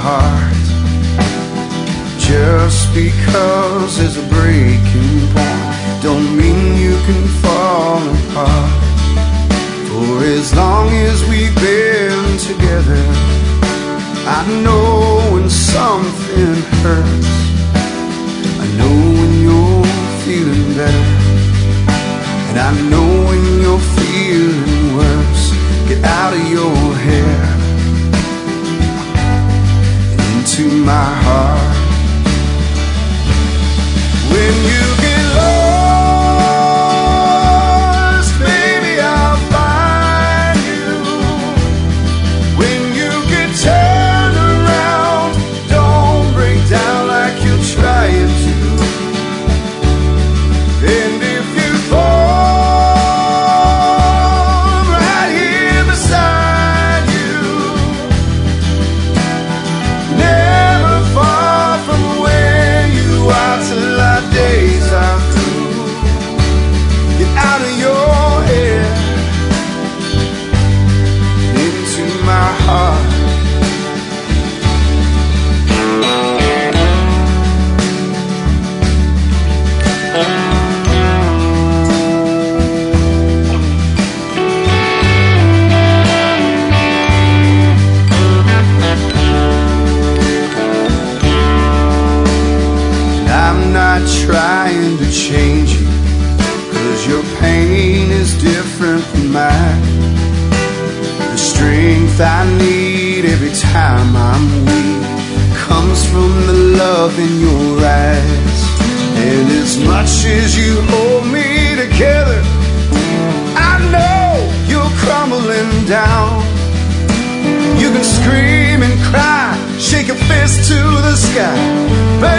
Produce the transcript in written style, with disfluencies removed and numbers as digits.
heart. Just because there's a breaking point don't mean you can fall apart. For as long as we've been together, I know when something hurts. I know when you're feeling better, and I know when you're feeling worse. Get out of your hair and into my heart. When you get lost, baby, I'll find you. When you get turned around, don't break down like you're trying to. And if you fall, I'm right here beside you. Never far from where you are till our days are through. Get out of your head and into my heart. I'm not trying to change you, 'cause your pain is different from mine. The strength I need every time I'm weak comes from the love in your eyes. And as much as you hold me together, I know you're crumbling down. You can scream and cry, shake a fist to the sky, but